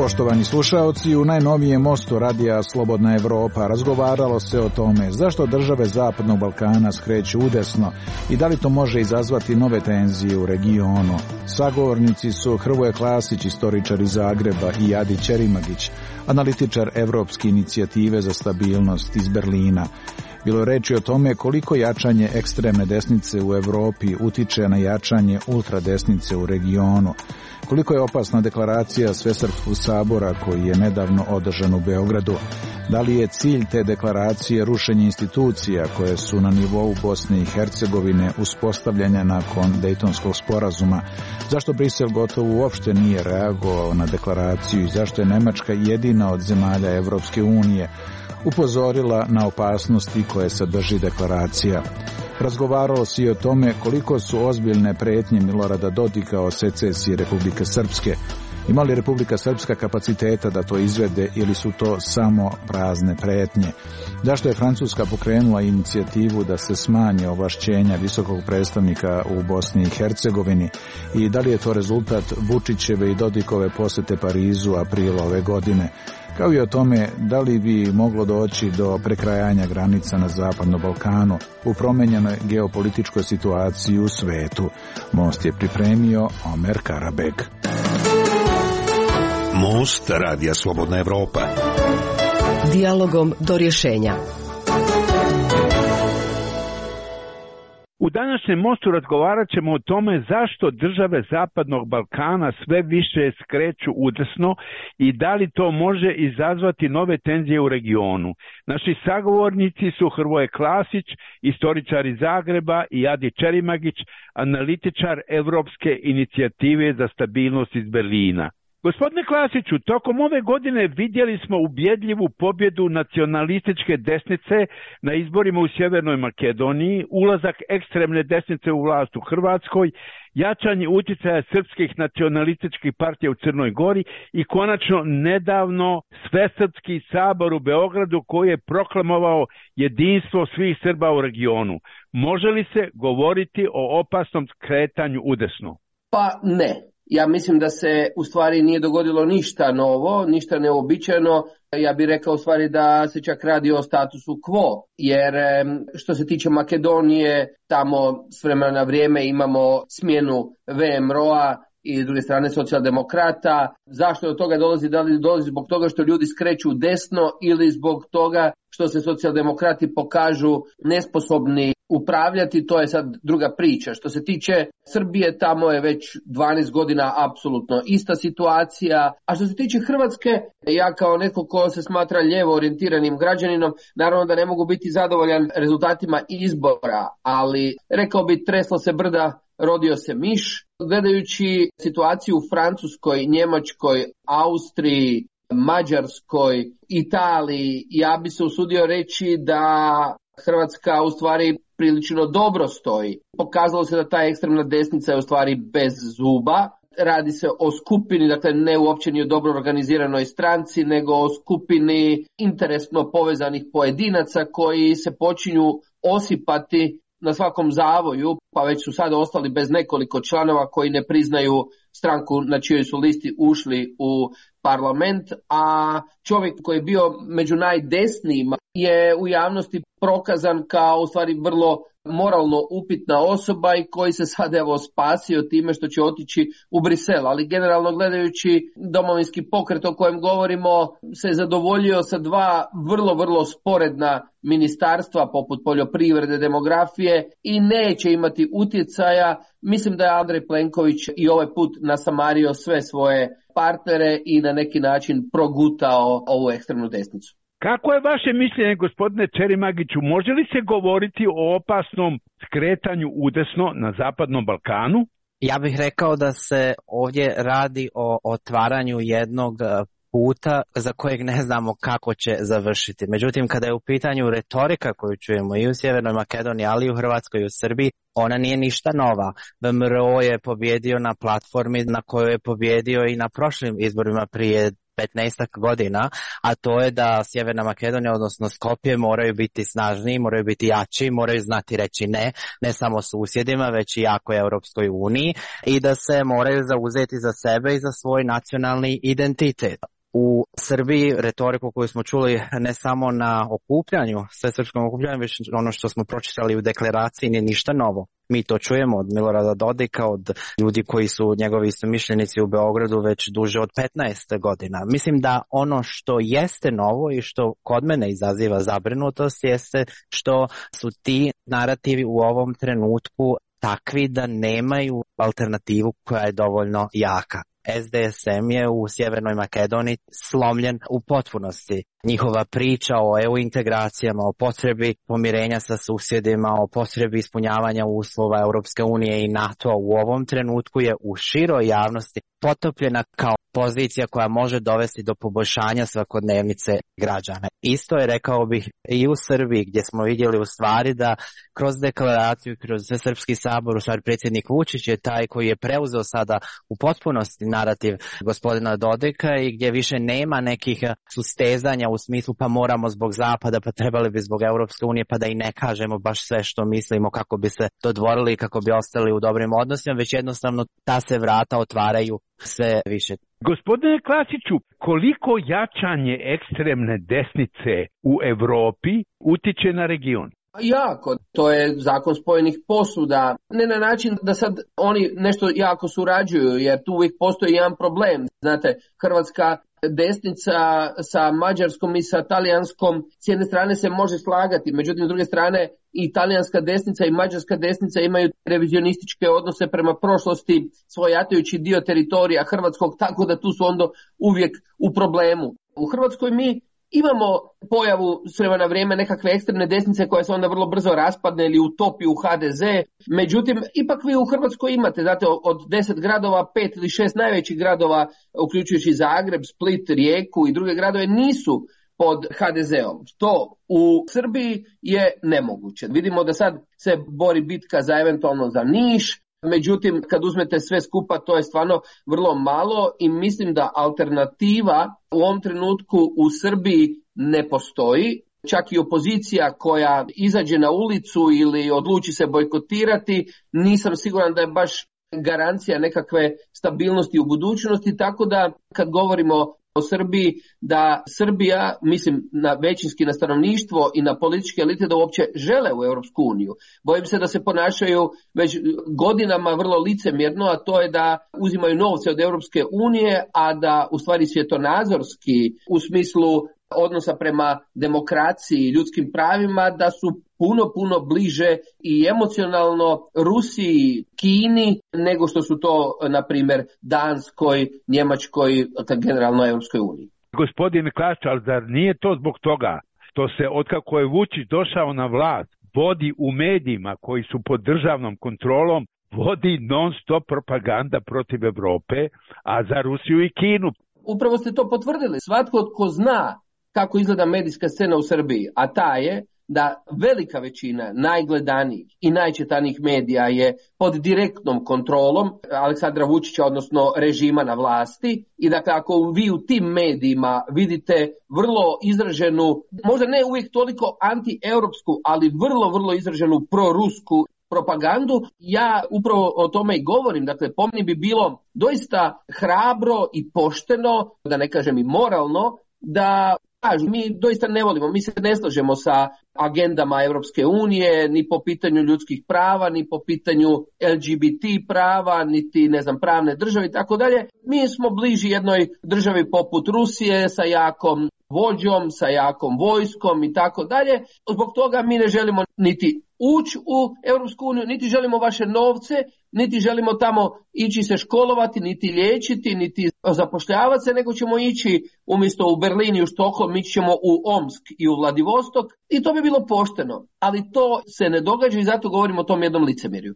Poštovani slušaoci, u najnovijem mostu radija Slobodna Evropa razgovaralo se o tome zašto države Zapadnog Balkana skreću udesno i da li to može izazvati nove tenzije u regionu. Sagovornici su Hrvoje Klasić, istoričar iz Zagreba, i Adi Čerimagić, analitičar Evropske inicijative za stabilnost iz Berlina. Bilo je reči o tome koliko jačanje ekstremne desnice u Evropi utiče na jačanje ultradesnice u regionu. Koliko je opasna deklaracija Svesrpskog sabora koji je nedavno održan u Beogradu? Da li je cilj te deklaracije rušenje institucija koje su na nivou Bosne i Hercegovine uspostavljanja nakon Dejtonskog sporazuma? Zašto Brisel gotovo uopšte nije reagovao na deklaraciju i zašto je Nemačka jedina od zemalja Evropske unije upozorila na opasnosti koje sadrži deklaracija? Razgovaralo se i o tome koliko su ozbiljne pretnje Milorada Dodika o secesiji Republike Srpske. Ima li Republika Srpska kapaciteta da to izvede ili su to samo prazne pretnje? Zašto je Francuska pokrenula inicijativu da se smanje ovlašćenja visokog predstavnika u Bosni i Hercegovini i da li je to rezultat Vučićeve i Dodikove posete Parizu aprila ove godine? Kao i o tome da li bi moglo doći do prekrajanja granica na Zapadnom Balkanu u promenjenoj geopolitičkoj situaciji u svetu. Most je pripremio Omer Karabeg. Most radija Slobodna Evropa. Dijalogom do rješenja. U današnjem mostu razgovarat ćemo o tome zašto države Zapadnog Balkana sve više skreću udesno i da li to može izazvati nove tenzije u regionu. Naši sagovornici su Hrvoje Klasić, istoričar iz Zagreba, i Adi Čerimagić, analitičar Evropske inicijative za stabilnost iz Berlina. Gospodine Klasiću, tokom ove godine vidjeli smo ubjedljivu pobjedu nacionalističke desnice na izborima u Sjevernoj Makedoniji, ulazak ekstremne desnice u vlast u Hrvatskoj, jačanje utjecaja srpskih nacionalističkih partija u Crnoj Gori i konačno nedavno Svesrpski sabor u Beogradu koji je proklamovao jedinstvo svih Srba u regionu. Može li se govoriti o opasnom skretanju udesno? Pa ne. Ja mislim da se u stvari nije dogodilo ništa novo, ništa neobičajno. Ja bih rekao u stvari da se čak radi o statusu quo, jer što se tiče Makedonije, tamo s vremena na vrijeme imamo smjenu VMRO-a i s druge strane socijaldemokrata. Zašto do toga dolazi? Da li dolazi zbog toga što ljudi skreću desno ili zbog toga što se socijaldemokrati pokažu nesposobni upravljati, to je sad druga priča. Što se tiče Srbije, tamo je već 12 godina apsolutno ista situacija. A što se tiče Hrvatske, ja kao netko ko se smatra lijevo orijentiranim građaninom, naravno da ne mogu biti zadovoljan rezultatima izbora, ali rekao bi treslo se brda, rodio se miš. Gledajući situaciju u Francuskoj, Njemačkoj, Austriji, Mađarskoj, Italiji, ja bi se usudio reći da Hrvatska u stvari prilično dobro stoji. Pokazalo se da ta ekstremna desnica je u stvari bez zuba. Radi se o skupini, dakle ne uopće ni o dobro organiziranoj stranci, nego o skupini interesno povezanih pojedinaca koji se počinju osipati na svakom zavoju, pa već su sada ostali bez nekoliko članova koji ne priznaju stranku na čijoj su listi ušli u parlament, a čovjek koji je bio među najdesnijima je u javnosti prokazan kao u stvari vrlo moralno upitna osoba i koji se sad evo spasio time što će otići u Brisel. Ali generalno gledajući Domovinski pokret o kojem govorimo se zadovoljio sa dva vrlo sporedna ministarstva poput poljoprivrede, demografije i neće imati utjecaja. Mislim da je Andrej Plenković i ovaj put nasamario sve svoje partnere i na neki način progutao ovu ekstremnu desnicu. Kako je vaše mišljenje, gospodine Čerimagiću, može li se govoriti o opasnom skretanju udesno na Zapadnom Balkanu? Ja bih rekao da se ovdje radi o otvaranju jednog puta za kojeg ne znamo kako će završiti. Međutim, kada je u pitanju retorika koju čujemo i u Sjevernoj Makedoniji, ali i u Hrvatskoj i u Srbiji, ona nije ništa nova. VMRO je pobjedio na platformi na kojoj je pobjedio i na prošlim izborima prije 15 godina, a to je da Sjeverna Makedonija, odnosno Skopje, moraju biti snažniji, moraju biti jači, moraju znati reći ne samo susjedima, već i jakoj Europskoj uniji i da se moraju zauzeti za sebe i za svoj nacionalni identitet. u Srbiji retoriku koju smo čuli ne samo na okupljanju, svesrpskom okupljanju, već ono što smo pročitali u deklaraciji nije ništa novo. Mi to čujemo od Milorada Dodika, od ljudi koji su njegovi istomišljenici u Beogradu već duže od 15 godina. Mislim da ono što jeste novo i što kod mene izaziva zabrinutost jeste što su ti narativi u ovom trenutku takvi da nemaju alternativu koja je dovoljno jaka. SDSM je u Sjevernoj Makedoniji slomljen u potpunosti. Njihova priča o EU integracijama, o potrebi pomirenja sa susjedima, o potrebi ispunjavanja uslova Europske unije i NATO u ovom trenutku je u široj javnosti potopljena kao pozicija koja može dovesti do poboljšanja svakodnevnice građana. Isto je, rekao bih, i u Srbiji, gdje smo vidjeli u stvari da kroz deklaraciju, kroz Srpski sabor, u stvari predsjednik Vučić je taj koji je preuzeo sada u potpunosti narativ gospodina Dodika i gdje više nema nekih sustezanja u smislu pa moramo zbog Zapada, pa trebali bi zbog Europske unije, pa da i ne kažemo baš sve što mislimo kako bi se dodvorili i kako bi ostali u dobrim odnosima, već jednostavno ta se vrata otvaraju sve više. Gospodine Klasiću, koliko jačanje ekstremne desnice u Europi utiče na region? Jako, to je zakon spojenih posuda, ne na način da sad oni nešto jako surađuju, jer tu uvijek postoji jedan problem. Znate, hrvatska desnica sa mađarskom i sa talijanskom s jedne strane se može slagati, međutim s druge strane i talijanska desnica i mađarska desnica imaju revizionističke odnose prema prošlosti, svojatajući dio teritorija hrvatskog, tako da tu su onda uvijek u problemu. U Hrvatskoj mi imamo pojavu s vremena na vrijeme nekakve ekstremne desnice koja se onda vrlo brzo raspadne ili utopi u HDZ. Međutim, ipak vi u Hrvatskoj imate, znate, od 10 gradova, 5 ili 6 najvećih gradova, uključujući Zagreb, Split, Rijeku i druge gradove, nisu pod HDZ-om. Što u Srbiji je nemoguće. Vidimo da sad se bori bitka za eventualno za Niš, međutim, kad uzmete sve skupa, to je stvarno vrlo malo i mislim da alternativa u ovom trenutku u Srbiji ne postoji. Čak i opozicija koja izađe na ulicu ili odluči se bojkotirati, nisam siguran da je baš garancija nekakve stabilnosti u budućnosti, tako da kad govorimo o Srbiji, da Srbija, mislim većinski na stanovništvo i na političke elite da uopće žele u Europsku uniju. Bojim se da se ponašaju već godinama vrlo licemjerno, a to je da uzimaju novce od Europske unije, a da u stvari svjetonazorski u smislu odnosa prema demokraciji i ljudskim pravima da su puno bliže i emocionalno Rusiji, Kini nego što su to, na primjer, Danskoj, Njemačkoj, generalno Europskoj uniji. Gospodine Klasić, ali zar nije to zbog toga što se otkako je Vučić došao na vlast vodi u medijima koji su pod državnom kontrolom, vodi non stop propaganda protiv Europe, a za Rusiju i Kinu? Upravo ste to potvrdili. Svatko tko zna kako izgleda medijska scena u Srbiji, a ta je da velika većina najgledanijih i najčitanijih medija je pod direktnom kontrolom Aleksandra Vučića, odnosno režima na vlasti. I dakle, ako vi u tim medijima vidite vrlo izraženu, možda ne uvijek toliko anti-europsku, ali vrlo izraženu prorusku propagandu, ja upravo o tome i govorim. Dakle, po meni bi bilo doista hrabro i pošteno, da ne kažem i moralno, da mi doista ne volimo, mi se ne slažemo sa agendama Europske unije, ni po pitanju ljudskih prava, ni po pitanju LGBT prava, niti pravne države i tako dalje. Mi smo bliži jednoj državi poput Rusije sa jakom vođom, sa jakom vojskom i tako dalje. Zbog toga mi ne želimo niti ući u Europsku uniju, niti želimo vaše novce, niti želimo tamo ići se školovati, niti liječiti, niti zapošljavati se, nego ćemo ići umjesto u Berlin i u Štokholm, ići ćemo u Omsk i u Vladivostok i to bi bilo pošteno. Ali to se ne događa i zato govorimo o tom jednom licemjerju.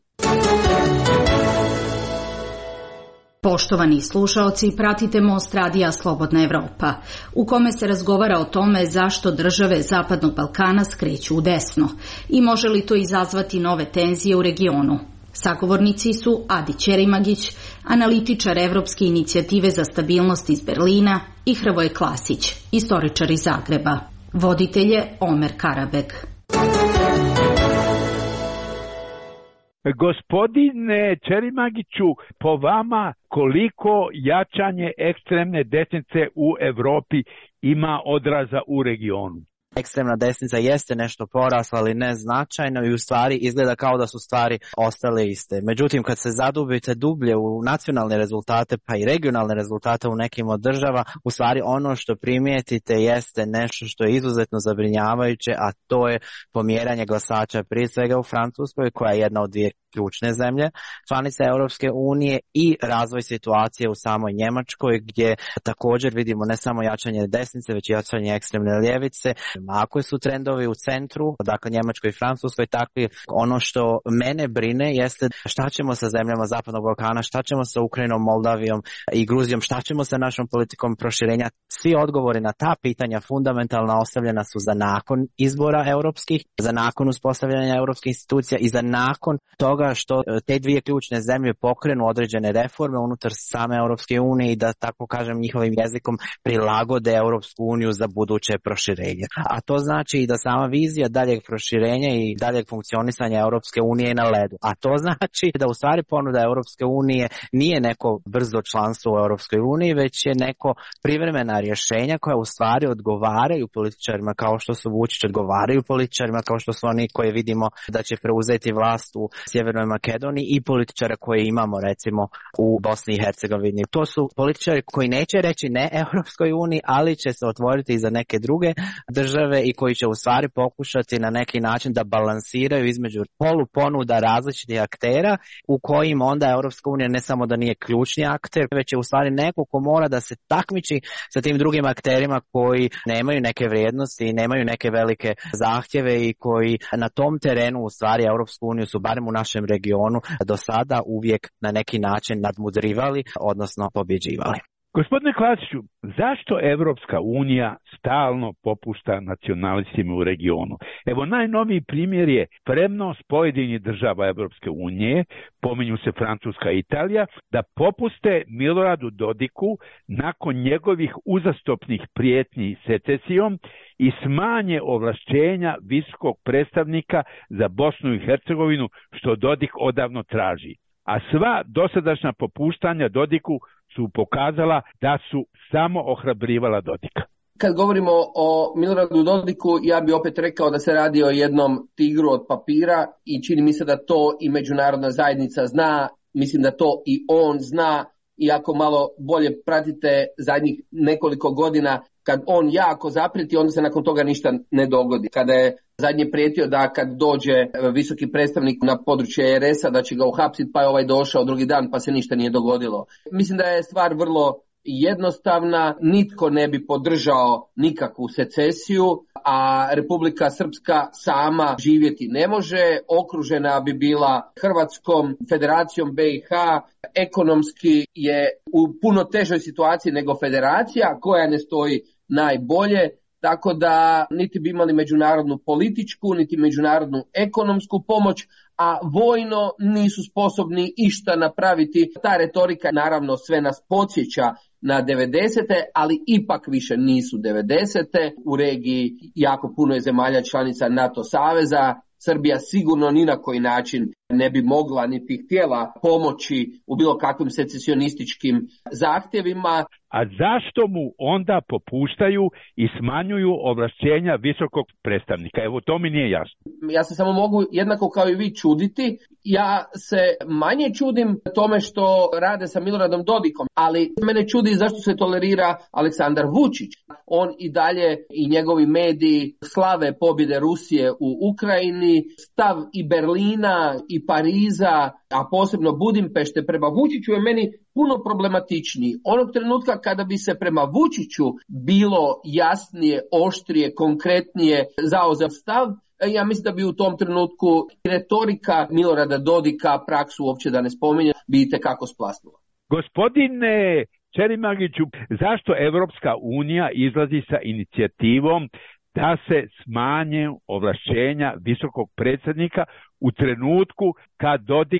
Poštovani slušaoci, pratite Most radija Slobodna Evropa, u kome se razgovara o tome zašto države Zapadnog Balkana skreću u desno i može li to izazvati nove tenzije u regionu. Sagovornici su Adi Ćerimagić, analitičar Evropske inicijative za stabilnost iz Berlina, i Hrvoje Klasić, istoričar iz Zagreba. Voditelj je Omer Karabek. Gospodine Čerimagiću, po vama koliko jačanje ekstremne desnice u Europi ima odraza u regionu? Ekstremna desnica jeste nešto porasla, ali ne značajno i u stvari izgleda kao da su stvari ostale iste. Međutim, kad se zadubite dublje u nacionalne rezultate pa i regionalne rezultate u nekim od država, u stvari ono što primijetite jeste nešto što je izuzetno zabrinjavajuće, a to je pomjeranje glasača prije svega u Francuskoj, koja je jedna od dvije ključne zemlje članice Europske unije, i razvoj situacije u samoj Njemačkoj, gdje također vidimo ne samo jačanje desnice, već i jačanje ekstremne ljevice. Ako su trendovi u centru, dakle Njemačkoj i Francuskoj takvi, ono što mene brine jeste šta ćemo sa zemljama Zapadnog Balkana, šta ćemo sa Ukrajinom, Moldavijom i Gruzijom, šta ćemo sa našom politikom proširenja. Svi odgovori na ta pitanja fundamentalno ostavljena su za nakon izbora europskih, za nakon uspostavljanja europskih institucija i za nakon toga što te dvije ključne zemlje pokrenu određene reforme unutar same Europske unije i da, tako kažem, njihovim jezikom prilagode Europsku uniju za buduće proširenje. A to znači i da sama vizija daljeg proširenja i daljeg funkcionisanja Europske unije je na ledu. A to znači da u stvari ponuda Europske unije nije neko brzo članstvo u Europskoj uniji, već je neko privremena rješenja koja u stvari odgovaraju političarima kao što su Vučić, odgovaraju političarima kao što su oni koje vidimo da će preuzeti vlast u Sjevernoj Makedoniji i političara koje imamo recimo u Bosni i Hercegovini. To su političari koji neće reći ne Europskoj uniji, ali će se otvoriti i za neke druge države i koji će u stvari pokušati na neki način da balansiraju između poluponuda različitih aktera u kojim onda Europska unija ne samo da nije ključni akter, već je u stvari neko ko mora da se takmiči sa tim drugim akterima koji nemaju neke vrijednosti i nemaju neke velike zahtjeve i koji na tom terenu u stvari Europsku uniju su barem u našem regionu do sada uvijek na neki način nadmudrivali, odnosno pobjeđivali. Gospodine Klasiću, zašto Evropska unija stalno popušta nacionalistima u regionu? Evo, najnoviji primjer je spremnost pojedinih država Evropske unije, pominju se Francuska i Italija, da popuste Miloradu Dodiku nakon njegovih uzastopnih prijetnji secesijom i smanje ovlašćenja visokog predstavnika za Bosnu i Hercegovinu, što Dodik odavno traži. A sva dosadašnja popuštanja Dodiku su pokazala da su samo ohrabrivala Dodika. Kad govorimo o Miloradu Dodiku, ja bi opet rekao da se radi o jednom tigru od papira i čini mi se da to i međunarodna zajednica zna, mislim da to i on zna, i ako malo bolje pratite zadnjih nekoliko godina, kad on jako zaprijeti, onda se nakon toga ništa ne dogodi. Kada je zadnje prijetio da kad dođe visoki predstavnik na područje RS-a da će ga uhapsiti, pa je ovaj došao drugi dan pa se ništa nije dogodilo. Mislim da je stvar vrlo jednostavna, nitko ne bi podržao nikakvu secesiju, a Republika Srpska sama živjeti ne može, okružena bi bila Hrvatskom, Federacijom BiH, ekonomski je u puno težoj situaciji nego federacija koja ne stoji najbolje, tako da niti bi imali međunarodnu političku, niti međunarodnu ekonomsku pomoć, a vojno nisu sposobni išta napraviti. Ta retorika naravno sve nas podsjeća na 90. ali ipak više nisu 90. U regiji jako puno je zemalja članica NATO saveza. Srbija sigurno ni na koji način ne bi mogla niti htjela pomoći u bilo kakvim secesionističkim zahtjevima. A zašto mu onda popuštaju i smanjuju ovlašćenja visokog predstavnika? Evo, to mi nije jasno. Ja se samo mogu jednako kao i vi čuditi. Ja se manje čudim tome što rade sa Miloradom Dodikom, ali mene čudi zašto se tolerira Aleksandar Vučić. On i dalje i njegovi mediji slave pobjede Rusije u Ukrajini, stav i Berlina i Pariza, a posebno Budimpešte prema Vučiću je meni puno problematičniji. Onog trenutka kada bi se prema Vučiću bilo jasnije, oštrije, konkretnije zauzeo stav, ja mislim da bi u tom trenutku retorika Milorada Dodika, praksu uopće da ne spominje, bi itekako splasnula. Gospodine Čerimagiću, zašto Evropska unija izlazi sa inicijativom da se smanje ovlašćenja visokog predsjednika u trenutku kad Dodik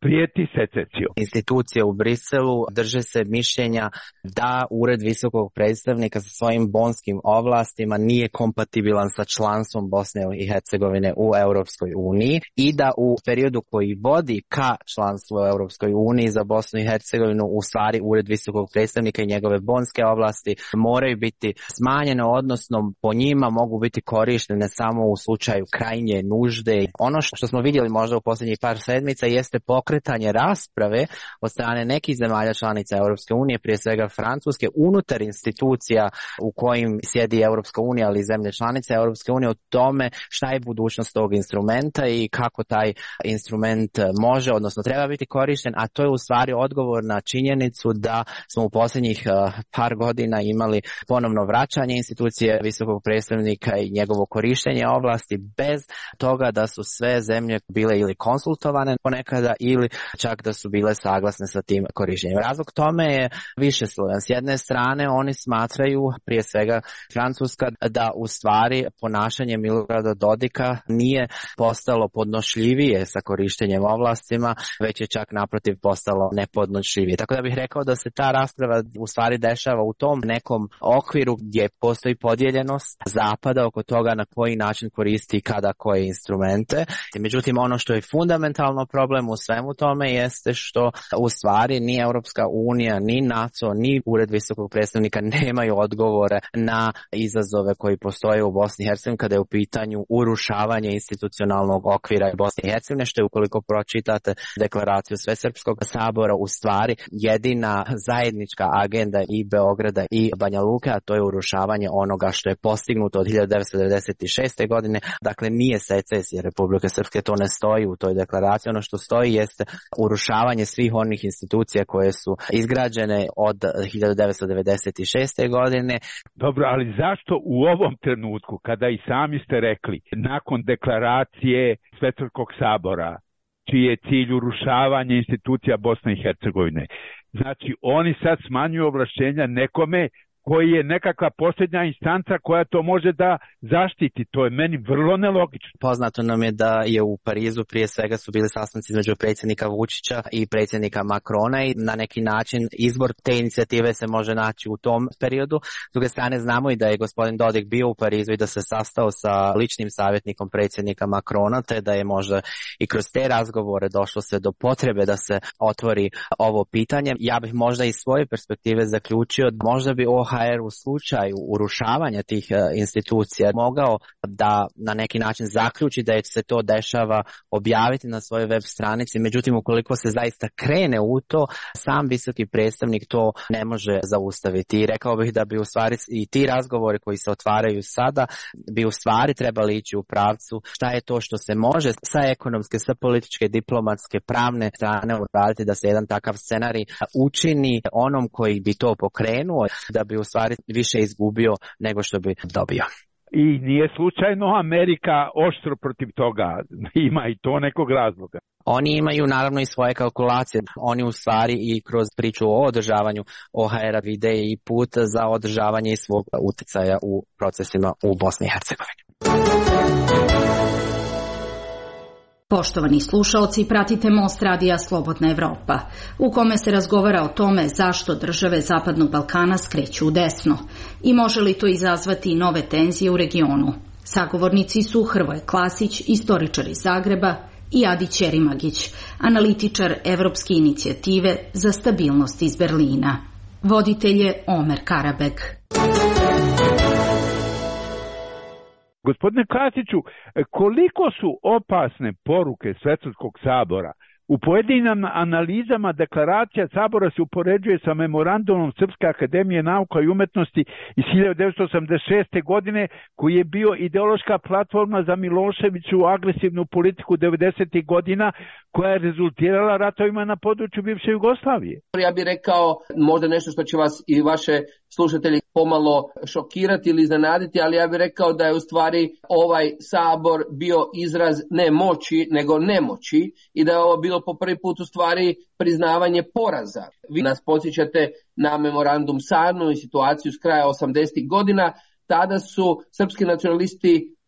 prijeti secesijom. Institucije u Briselu drže se mišljenja da Ured visokog predstavnika sa svojim bonskim ovlastima nije kompatibilan sa članstvom Bosne i Hercegovine u Europskoj uniji i da u periodu koji vodi ka članstvu u Europskoj uniji za Bosnu i Hercegovinu u stvari Ured visokog predstavnika i njegove bonske ovlasti moraju biti smanjene, odnosno po njima mogu biti korištene samo u slučaju krajnje nužde. Ono što smo vidjeli možda u posljednjih par sedmica jeste pokretanje rasprave od strane nekih zemalja članica Europske unije, prije svega Francuske, unutar institucija u kojim sjedi Europska unija, ali i zemlje članice Europske unije, o tome šta je budućnost tog instrumenta i kako taj instrument može, odnosno treba biti korišten, a to je u stvari odgovor na činjenicu da smo u posljednjih par godina imali ponovno vraćanje institucije visokog predstavnika i njegovo korištenje ovlasti bez toga da su sve zemlje bile ili konsultovane ponekada ili čak da su bile saglasne sa tim korištenjem. Razlog tome je višeslojan. S jedne strane oni smatraju, prije svega Francuska, da u stvari ponašanje Milorada Dodika nije postalo podnošljivije sa korištenjem ovlastima, već je čak naprotiv postalo nepodnošljivije. Tako da bih rekao da se ta rasprava u stvari dešava u tom nekom okviru gdje postoji podijeljenost Zapada oko toga na koji način koristi kada koje instrumente. Međutim, ono što je fundamentalno problem u svemu tome jeste što u stvari ni Europska unija, ni NATO, ni Ured visokog predstavnika nemaju odgovore na izazove koji postoje u Bosni i Hercegovini kada je u pitanju urušavanje institucionalnog okvira Bosne i Hercegovine, što je ukoliko pročitate deklaraciju Svesrpskog sabora u stvari jedina zajednička agenda i Beograda i Banja Luke, a to je urušavanje onoga što je postignuto od 1996. godine. Dakle, nije secesija Republike Srpske, to ne stoji u toj deklaraciji. Ono što stoji jeste urušavanje svih onih institucija koje su izgrađene od 1996. godine. Dobro, ali zašto u ovom trenutku, kada i sami ste rekli, nakon deklaracije Svesrpskog sabora, čiji je cilj urušavanje institucija Bosne i Hercegovine, znači oni sad smanjuju ovlašćenja nekome koji je nekakva posljednja instanca koja to može da zaštiti. To je meni vrlo nelogično. Poznato nam je da je u Parizu prije svega su bili sastanci između predsjednika Vučića i predsjednika Makrona i na neki način izbor te inicijative se može naći u tom periodu. S druge strane znamo i da je gospodin Dodik bio u Parizu i da se sastao sa ličnim savjetnikom predsjednika Makrona, te da je možda i kroz te razgovore došlo se do potrebe da se otvori ovo pitanje. Ja bih možda iz svoje perspektive zaključio, možda bi OHR u slučaju urušavanja tih institucija mogao da na neki način zaključi da se to dešava, objaviti na svojoj web stranici. Međutim, ukoliko se zaista krene u to, sam visoki predstavnik to ne može zaustaviti. I rekao bih da bi u stvari i ti razgovori koji se otvaraju sada bi u stvari trebali ići u pravcu šta je to što se može sa ekonomske, sa političke, diplomatske, pravne strane uraditi da se jedan takav scenarij učini onom koji bi to pokrenuo, da bi u stvari više izgubio nego što bi dobio. I nije slučajno Amerika oštro protiv toga, ima i to nekog razloga. Oni imaju naravno i svoje kalkulacije, oni u stvari i kroz priču o održavanju OHR-a vide i put za održavanje svog utjecaja u procesima u Bosni i Hercegovini. Poštovani slušaoci, pratite Most radija Slobodna Evropa, u kome se razgovara o tome zašto države Zapadnog Balkana skreću u desno i može li to izazvati nove tenzije u regionu. Sagovornici su Hrvoje Klasić, istoričar iz Zagreba, i Adi Ćerimagić, analitičar Evropske inicijative za stabilnost iz Berlina. Voditelj je Omer Karabeg. Gospodine Klasiću, koliko su opasne poruke Svesrpskog sabora? U pojedinim analizama deklaracija sabora se upoređuje sa memorandumom Srpske akademije nauka i umetnosti iz 1986. godine, koji je bio ideološka platforma za Miloševiću agresivnu politiku 90. godina, koja je rezultirala ratovima na području bivše Jugoslavije. Ja bih rekao možda nešto što će vas i vaše slušatelji pomalo šokirati ili iznenaditi, ali ja bih rekao da je u stvari ovaj sabor bio izraz ne moći, nego nemoći i da je ovo bilo po prvi put u stvari priznavanje poraza. Vi nas podsjećate na memorandum Sarnu i situaciju s kraja 80. godina. Tada su srpski nacionalisti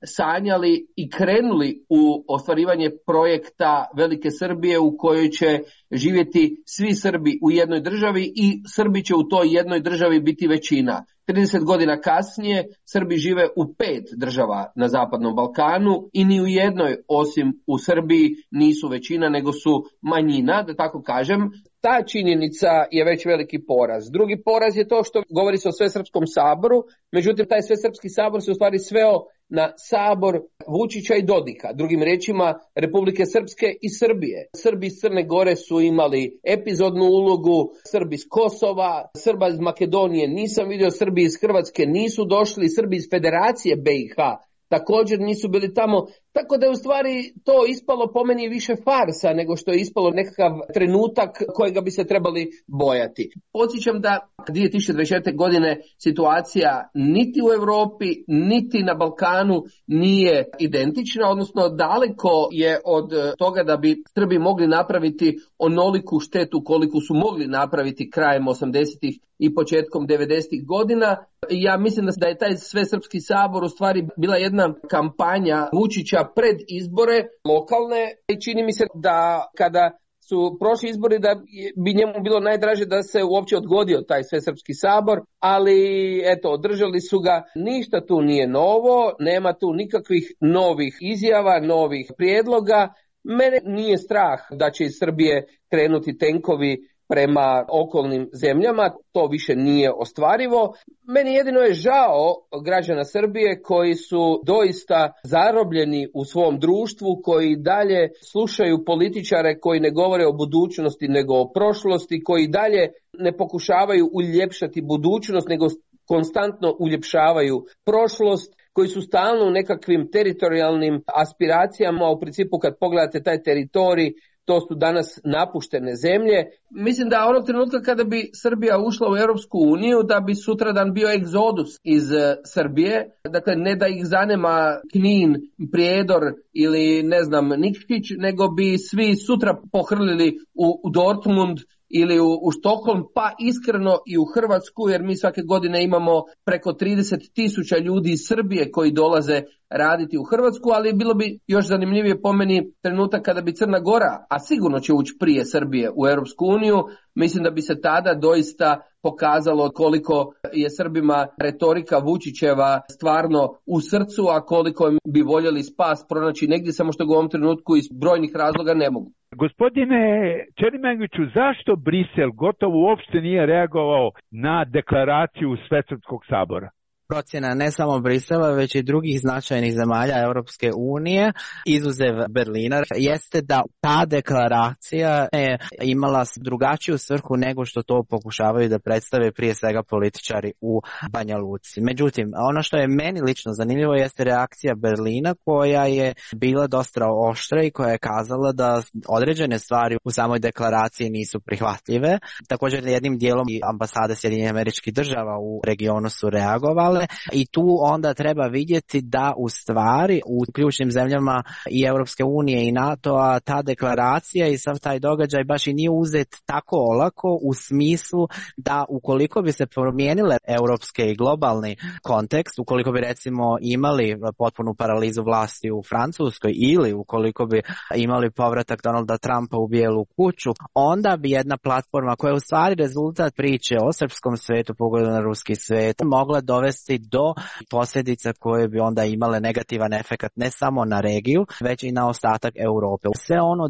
sanjali i krenuli u ostvarivanje projekta Velike Srbije u kojoj će živjeti svi Srbi u jednoj državi i Srbi će u toj jednoj državi biti većina. 30 godina kasnije Srbi žive u 5 država na Zapadnom Balkanu i ni u jednoj osim u Srbiji nisu većina nego su manjina, da tako kažem. Ta činjenica je već veliki poraz. Drugi poraz je to što govori se o Svesrpskom saboru, međutim taj Svesrpski sabor se u stvari sveo na sabor Vučića i Dodika, drugim riječima Republike Srpske i Srbije. Srbi iz Crne Gore su imali epizodnu ulogu, Srbi iz Kosova, Srba iz Makedonije nisam vidio, Srbi iz Hrvatske nisu došli, Srbi iz Federacije BiH također nisu bili tamo, tako da je u stvari to ispalo po meni više farsa nego što je ispalo nekakav trenutak kojega bi se trebali bojati. Podsjećam da 2024. godine situacija niti u Europi, niti na Balkanu nije identična, odnosno daleko je od toga da bi Srbi mogli napraviti onoliku štetu koliku su mogli napraviti krajem 80-ih i početkom 90-ih godina. Ja mislim da je taj Svesrpski sabor u stvari bila jedna kampanja Vučića pred izbore lokalne i čini mi se da kada su prošli izbori da bi njemu bilo najdraže da se uopće odgodio taj Svesrpski sabor, ali eto, održali su ga. Ništa tu nije novo, nema tu nikakvih novih izjava, novih prijedloga. Mene nije strah da će iz Srbije krenuti tenkovi prema okolnim zemljama, to više nije ostvarivo. Meni jedino je žao građana Srbije koji su doista zarobljeni u svom društvu, koji dalje slušaju političare koji ne govore o budućnosti nego o prošlosti, koji dalje ne pokušavaju uljepšati budućnost nego konstantno uljepšavaju prošlost, koji su stalno u nekakvim teritorijalnim aspiracijama, a u principu kad pogledate taj teritorij, to su danas napuštene zemlje. Mislim da onog trenutka kada bi Srbija ušla u Europsku uniju, da bi sutradan bio egzodus iz Srbije. Dakle, ne da ih zanima Knin, Prijedor ili ne znam Nikšić, nego bi svi sutra pohrlili u Dortmund ili u Štokholm, pa iskreno i u Hrvatsku, jer mi svake godine imamo preko 30.000 ljudi iz Srbije koji dolaze raditi u Hrvatsku, ali bilo bi još zanimljivije po meni trenutak kada bi Crna Gora, a sigurno će ući prije Srbije u Europsku uniju, mislim da bi se tada doista pokazalo koliko je Srbima retorika Vučićeva stvarno u srcu, a koliko bi voljeli spas pronaći negdje, samo što ga u ovom trenutku iz brojnih razloga ne mogu. Gospodine Černimangiću, zašto Brisel gotovo uopšte nije reagovao na deklaraciju Svesrpskog sabora? Procjena ne samo Brisela, već i drugih značajnih zemalja Europske unije, izuzev Berlina, jeste da ta deklaracija je imala drugačiju svrhu nego što to pokušavaju da predstave prije svega političari u Banja Luci. Međutim, ono što je meni lično zanimljivo jeste reakcija Berlina, koja je bila dosta oštra i koja je kazala da određene stvari u samoj deklaraciji nisu prihvatljive. Također jednim dijelom i ambasade Sjedinjenih Američkih Država u regionu su reagovale. I tu onda treba vidjeti da u stvari u ključnim zemljama i Europske unije i NATO-a ta deklaracija i sav taj događaj baš i nije uzet tako olako, u smislu da ukoliko bi se promijenile europske i globalni kontekst, ukoliko bi recimo imali potpunu paralizu vlasti u Francuskoj ili ukoliko bi imali povratak Donalda Trumpa u Bijelu kuću, onda bi jedna platforma koja je u stvari rezultat priče o srpskom svetu, pogledu na ruski svet, mogla dovesti do posljedica koje bi onda imale negativan efekt ne samo na regiju, već i na ostatak Europe. Sve ono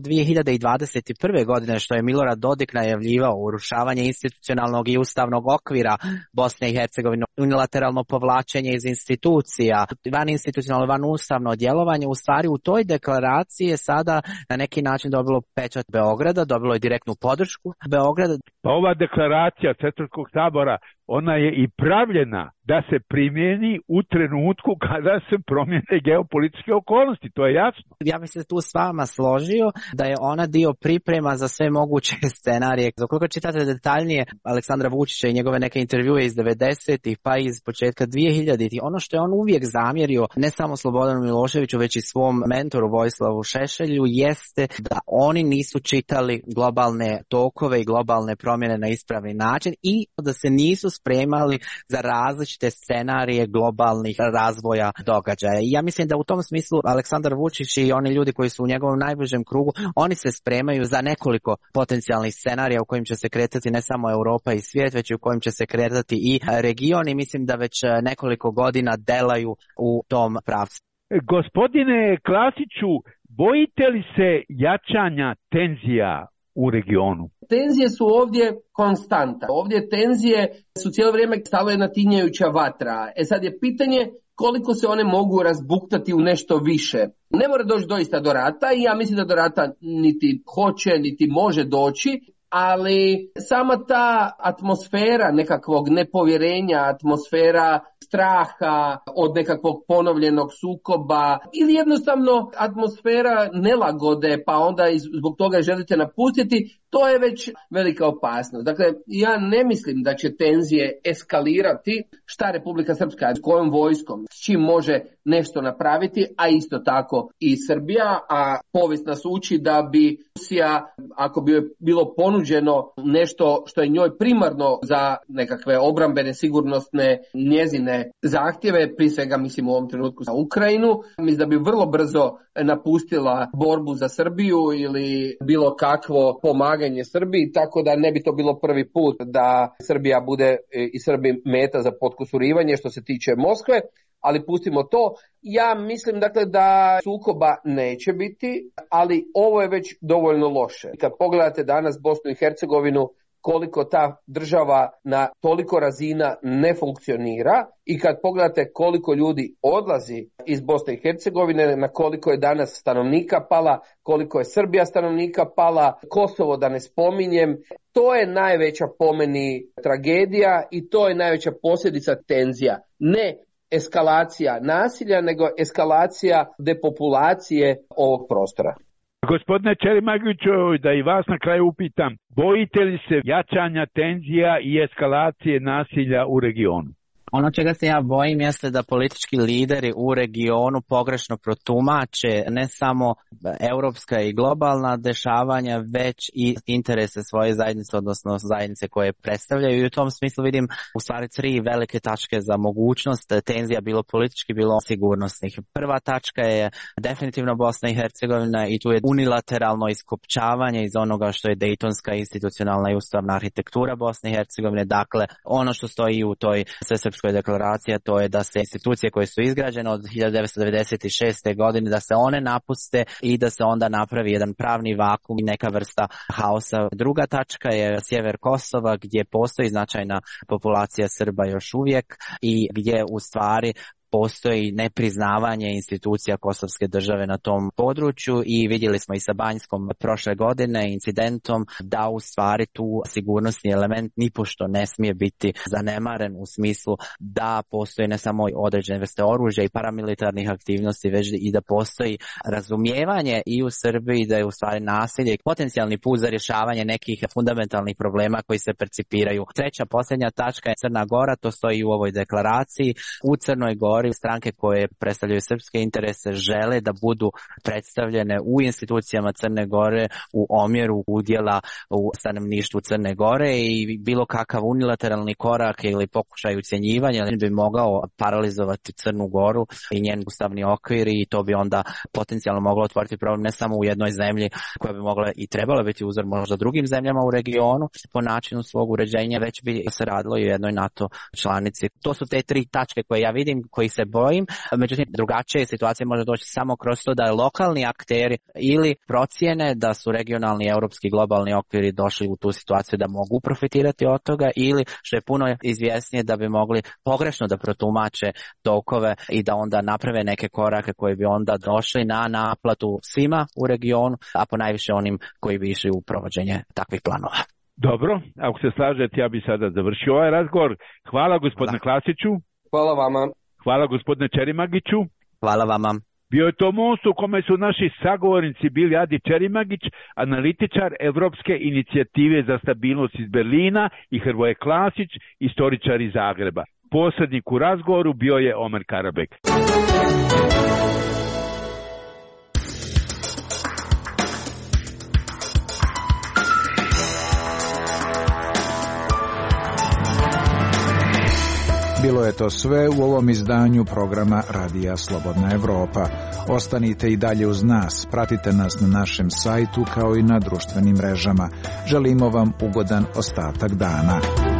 2021. godine što je Milorad Dodik najavljivao, urušavanje institucionalnog i ustavnog okvira Bosne i Hercegovine, unilateralno povlačenje iz institucija, vaninstitucionalno, vanustavno djelovanje, u stvari u toj deklaraciji je sada na neki način dobilo pečat Beograda, dobilo je direktnu podršku Beograda. Pa ova deklaracija Svesrpskog sabora, ona je i pravljena da se primjeni u trenutku kada se promijene geopolitičke okolnosti, to je jasno. Ja bih se tu s vama složio da je ona dio priprema za sve moguće scenarije. Ukoliko čitate detaljnije Aleksandra Vučića i njegove neke intervjue iz 90-ih pa iz početka 2000-ih, ono što je on uvijek zamjerio ne samo Slobodanu Miloševiću već i svom mentoru Vojislavu Šešelju jeste da oni nisu čitali globalne tokove i globalne promjene promjene na ispravni način i da se nisu spremali za različite scenarije globalnih razvoja događaja. I ja mislim da u tom smislu Aleksandar Vučić i oni ljudi koji su u njegovom najbližem krugu, oni se spremaju za nekoliko potencijalnih scenarija u kojim će se kretati ne samo Europa i svijet, već i u kojim će se kretati i region i mislim da već nekoliko godina delaju u tom pravcu. Gospodine Klasiću, bojite li se jačanja tenzija u regionu? Tenzije su ovdje konstanta. Ovdje tenzije su cijelo vrijeme stalo jedna tinjajuća vatra. Sad je pitanje koliko se one mogu razbuktati u nešto više. Ne mora doći doista do rata i ja mislim da do rata niti hoće, niti može doći, ali sama ta atmosfera nekakvog nepovjerenja, atmosfera straha od nekakvog ponovljenog sukoba ili jednostavno atmosfera nelagode pa onda zbog toga želite napustiti, to je već velika opasnost. Dakle, ja ne mislim da će tenzije eskalirati. Šta Republika Srpska, s kojom vojskom, s čim može nešto napraviti, a isto tako i Srbija, a povijest nas uči da bi Rusija, ako bi joj bilo ponuđeno nešto što je njoj primarno za nekakve obrambene, sigurnosne njezine zahtjeve, prije svega mislim u ovom trenutku za Ukrajinu, mislim da bi vrlo brzo napustila borbu za Srbiju ili bilo kakvo pomaganje Srbiji, tako da ne bi to bilo prvi put da Srbija bude i Srbi meta za potkusurivanje što se tiče Moskve, ali pustimo to. Ja mislim dakle da sukoba neće biti, ali ovo je već dovoljno loše. Kad pogledate danas Bosnu i Hercegovinu, koliko ta država na toliko razina ne funkcionira i kad pogledate koliko ljudi odlazi iz Bosne i Hercegovine, na koliko je danas stanovnika pala, koliko je Srbija stanovnika pala, Kosovo da ne spominjem, to je najveća po meni tragedija i to je najveća posljedica tenzija. Ne eskalacija nasilja, nego eskalacija depopulacije ovog prostora. Gospodine Čerimagiću, da i vas na kraju upitam, bojite li se jačanja tenzija i eskalacije nasilja u regionu? Ono čega se ja bojim jeste da politički lideri u regionu pogrešno protumače ne samo europska i globalna dešavanja, već i interese svoje zajednice, odnosno zajednice koje predstavljaju. I u tom smislu vidim u stvari 3 velike tačke za mogućnost tenzija, bilo politički, bilo sigurnosnih. Prva tačka je definitivno Bosna i Hercegovina i tu je unilateralno iskopčavanje iz onoga što je dejtonska institucionalna i ustavna arhitektura Bosne i Hercegovine. Dakle, ono što stoji u toj svesrpskoj deklaracija, to je da se institucije koje su izgrađene od 1996. godine, da se one napuste i da se onda napravi jedan pravni vakuum i neka vrsta haosa. Druga tačka je sjever Kosova, gdje postoji značajna populacija Srba još uvijek i gdje u stvari postoji nepriznavanje institucija kosovske države na tom području i vidjeli smo i sa Banjskom prošle godine incidentom da u stvari tu sigurnosni element nipošto ne smije biti zanemaren u smislu da postoji ne samo određene vrste oružja i paramilitarnih aktivnosti, već i da postoji razumijevanje i u Srbiji da je u stvari nasilje potencijalni put za rješavanje nekih fundamentalnih problema koji se percipiraju. Treća, posljednja tačka je Crna Gora, to stoji u ovoj deklaraciji. U Crnoj Gori stranke koje predstavljaju srpske interese žele da budu predstavljene u institucijama Crne Gore u omjeru udjela u stanovništvu Crne Gore i bilo kakav unilateralni korak ili pokušaj ucjenjivanja bi mogao paralizovati Crnu Goru i njen ustavni okvir i to bi onda potencijalno moglo otvoriti problem ne samo u jednoj zemlji koja bi mogla i trebala biti uzor možda drugim zemljama u regionu po načinu svog uređenja, već bi se radilo i u jednoj NATO članici. To su te 3 tačke koje ja vidim, koji se bojim, međutim drugačije situacije može doći samo kroz to da lokalni akteri ili procjene da su regionalni, europski, globalni okviri došli u tu situaciju da mogu profitirati od toga ili što je puno izvjesnije da bi mogli pogrešno da protumače tokove i da onda naprave neke korake koji bi onda došli na naplatu svima u regionu, a ponajviše onim koji bi išli u provođenje takvih planova. Dobro, ako se slažete, ja bi sada završio ovaj razgovor. Hvala gospodine Klasiću. Hvala vama. Hvala gospodine Čerimagiću. Hvala vama. Bio je to most u kome su naši sagovornici bili Adi Čerimagić, analitičar Evropske inicijative za stabilnost iz Berlina, i Hrvoje Klasić, istoričar iz Zagreba. Posrednik u razgovoru bio je Omer Karabek. je to sve u ovom izdanju programa Radija Slobodna Evropa. Ostanite i dalje uz nas, pratite nas na našem sajtu kao i na društvenim mrežama. Želimo vam ugodan ostatak dana.